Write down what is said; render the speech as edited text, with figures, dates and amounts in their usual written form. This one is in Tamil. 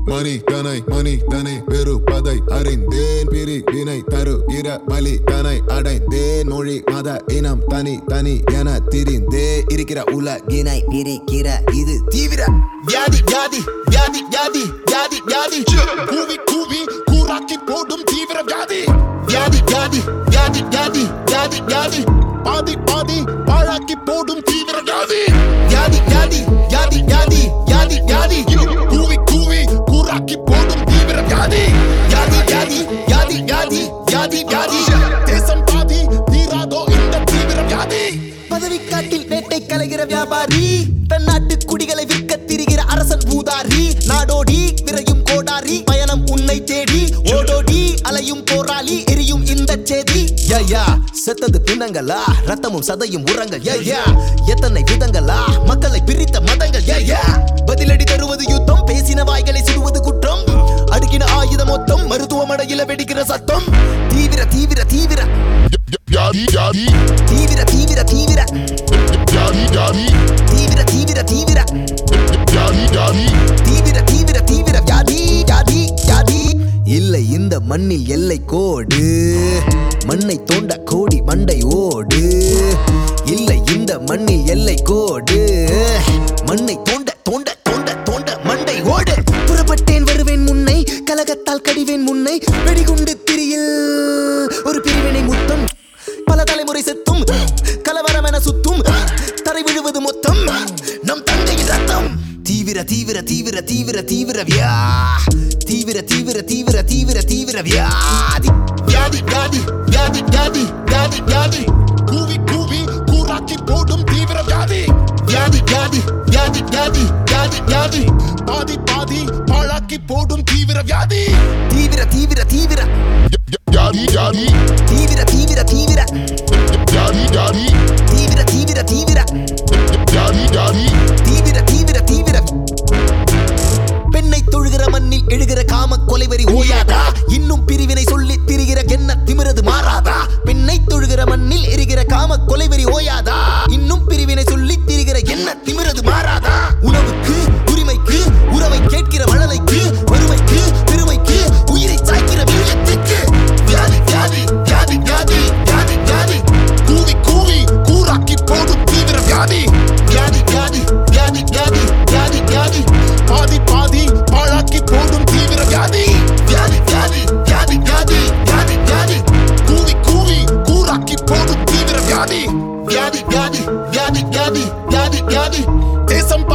மணி தனை வெறுப்பதை அறிந்தேன் பிரிவினை தருகிற பலி தனை அடைந்தேன் மொழி மத இனம் தனி தனி என திரிந்தே இருக்கிற உலகினை பிரிக்கிற இது தீவிர வியாதி வியாதி வியாதி வியாதி வியாதி வியாதி கூவி கூவி கூறாக்கி போடும் தீவிர வியாதி வியாதி வியாதி வியாதி வியாதி வியாதி வியாதி பாதி பாதி பாழாக்கி போடும் தீவிர வியாதி வியாதி வியாதி வியாதி வியாதி வியாதி வியாதி கூவி கூவி கூறாக்கி போடும் தீவிர வியாதி வியாதி வியாதி வியாதி வியாதி வியாதி வியாதி தேசம் பாதி தீராதோ இந்த தீவிர வியாதி பதவிக்காட்டில் வேட்டை கலைகிற வியாபாரி தன் நாட்டு குடிகளை விற்க திரிகிற அரசன் பூதாரி நாடோடி விரையும் கோடாரி பயணம் உன்னை தேடி ஓடோடி அலையும் போராளி எரியும் இந்த செய்தி செத்தது பிணங்களா ரத்தமும் சதையும் உரங்கள் எத்தனை விதங்களா மக்களை பிரித்த மதங்கள் பதிலடி தருவது யுத்தம் பேசின வாய்களை சுடுவது குற்றம் அடுக்கின ஆயுத மொத்தம் மருத்துவமனையில வெடிக்கிற சத்தம் தீவிர தீவிர தீவிர தீவிர தீவிர தீவிர தீவிர தீவிர தீவிர தீவிர தீவிர தீவிர வியாதி வியாதி வியாதி இல்லை இந்த மண்ணில் எல்லை கோடு மண்ணை தோண்ட கோடி மண்டை ஓடு இல்லை இந்த மண்ணில் எல்லை கோடு மண்ணை தோண்ட தோண்ட தோண்ட தோண்ட மண்டை ஓடு புறப்பட்டேன் வருவேன் முன்னை கலகத்தால் கடிவேன் முன்னை வெடிகுண்டு திரியில் ஒரு பிரிவினை முத்தம் பல தலைமுறை செத்தும் கலவரம் என சுத்தும் தரை விழுவது மொத்தம் நம் தந்தையின் ரத்தம் தீவிர தீவிர தீவிர தீவிர தீவிர தீவிர தீவிர தீவிர தீவிர தீவிர வியாதி வியாதி வியாதி வியாதி வியாதி வியாதி வியாதி கூவி கூவி கூறாக்கி போடும் தீவிர வியாதி வியாதி வியாதி வியாதி வியாதி வியாதி வியாதி பாதி பாதி பாழாக்கி போடும் தீவிர வியாதி தீவிர தீவிர தீவிர வியாதி வியாதி தீவிர தீவிர தீவிர வியாதி வியாதி தீவிர தீவிர தீவிர வியாதி வியாதி தீவிர தீவிர தீவிர பெண்ணை தொழுகிற மண்ணில் எழுகிற காம கொலைவரி ஓயாதா இன்னும் பிரிவினை சொல்லி திரிகிற என்ன திமிரது மாறாதா பெண்ணை தொழுகிற மண்ணில் எரிகிற காம கொலைவரி ஓயாதா இன்னும் பிரிவினை சொல்லி திரிகிற என்ன திமிரது மாறாதா உணவுக்கு உரிமைக்கு உறவை கேட்கிற வளலைக்கு வறுமைக்கு பெருமைக்கு உயிரை சாய்க்கிற வீரியத்துக்கு வியாதி வியாதி வியாதி வியாதி வியாதி வியாதி கூவி கூவி கூறாக்கி போடும் தீவிர வியாதி வியாதி வியாதி வியாதி வியாதி வியாதி வியாதி பாதி பாதி பாழாக்கி போடும் தீவிர வியாதி வியாதி வியாதி வியாதி வியாதி வியாதி வியாதி கூவி கூவி கூறாக்கி போடும் தீவிர வியாதி வியாதி வியாதி வியாதி வியாதி வியாதி வியாதி தேசம்